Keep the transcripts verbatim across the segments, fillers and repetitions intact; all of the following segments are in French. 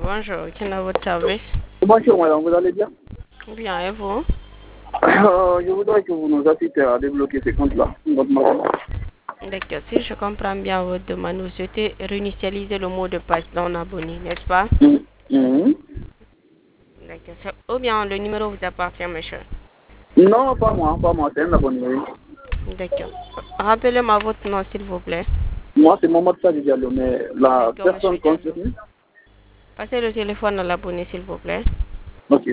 Bonjour, quel est votre service? Bonjour madame, vous allez bien? Bien, et vous? Euh, je voudrais que vous nous assistez à débloquer ces comptes-là. Votre madame. D'accord, si je comprends bien votre demande, vous souhaitez réinitialiser le mot de passe d'un abonné, n'est-ce pas? Mhm. Mhm. D'accord, c'est- ou bien le numéro vous appartient, monsieur. Non, pas moi, pas moi, c'est un abonné. Oui. D'accord. Rappelez-moi votre nom, s'il vous plaît. Moi, c'est Mohamed Sadi Diallo, mais la D'accord, personne monsieur Diallo. concernée. Passez le téléphone à l'abonné, s'il vous plaît. Ok.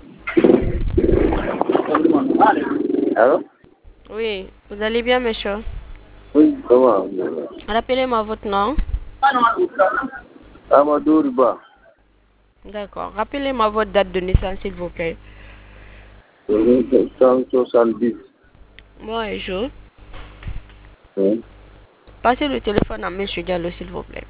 Allô? Oui, vous allez bien, monsieur? Oui, ça va. Rappelez-moi votre nom. Amadou Riba. D'accord. Rappelez-moi votre date de naissance, s'il vous plaît. cent soixante-dix. Mois et jour. Oui. Passez le téléphone à monsieur Diallo, s'il vous plaît.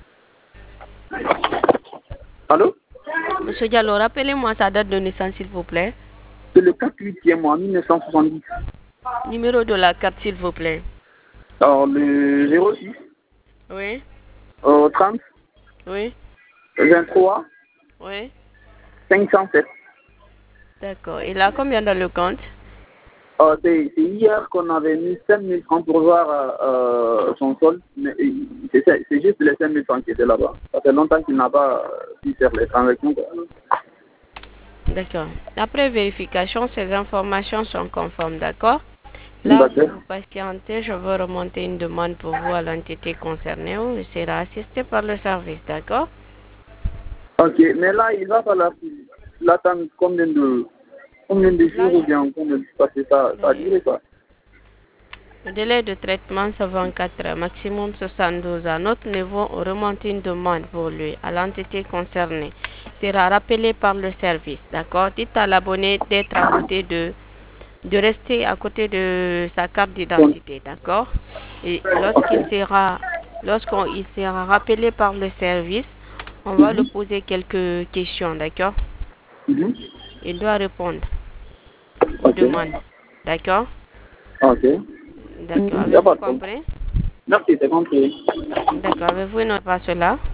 Allô? Monsieur Diallo, rappelez-moi sa date de naissance, s'il vous plaît. C'est le quatre huitième mois, mille neuf cent soixante-dix. Numéro de la carte, s'il vous plaît. Alors, le zéro six, Oui, euh, trente, oui, vingt-trois, oui. cinq cent sept. D'accord. Il a combien dans le compte? Euh, c'est c'est hier qu'on avait mis cinq mille francs pour voir euh, euh, son solde, mais euh, c'est c'est juste les cinq mille francs qui étaient là-bas. Ça fait longtemps qu'il n'a pas euh, pu faire les transactions. Quoi. D'accord. Après vérification, ces informations sont conformes, d'accord? Là, si D'accord. vous patientez, je veux remonter une demande pour vous à l'entité concernée où il sera assisté par le service, d'accord? Ok, mais là, il va falloir qu'il attende combien de, combien de Là, jours ou bien combien de parce que ça, ça a oui. duré quoi. Le délai de traitement, c'est vingt-quatre heures, maximum soixante-douze heures. À notre niveau, on remonte une demande pour lui à l'entité concernée. Il sera rappelé par le service, d'accord? Dites à l'abonné d'être à côté de, de rester à côté de sa carte Donc, d'identité, d'accord? Et lorsqu'il sera, lorsqu'on il sera rappelé par le service, on va lui mhm, poser quelques questions, d'accord? mhm. Il doit répondre aux Ok, demandes, d'accord? ok. D'accord. Il n'y a Avez-vous pas de problème. compris? Merci, c'est compris. D'accord. Avez-vous une autre pas cela?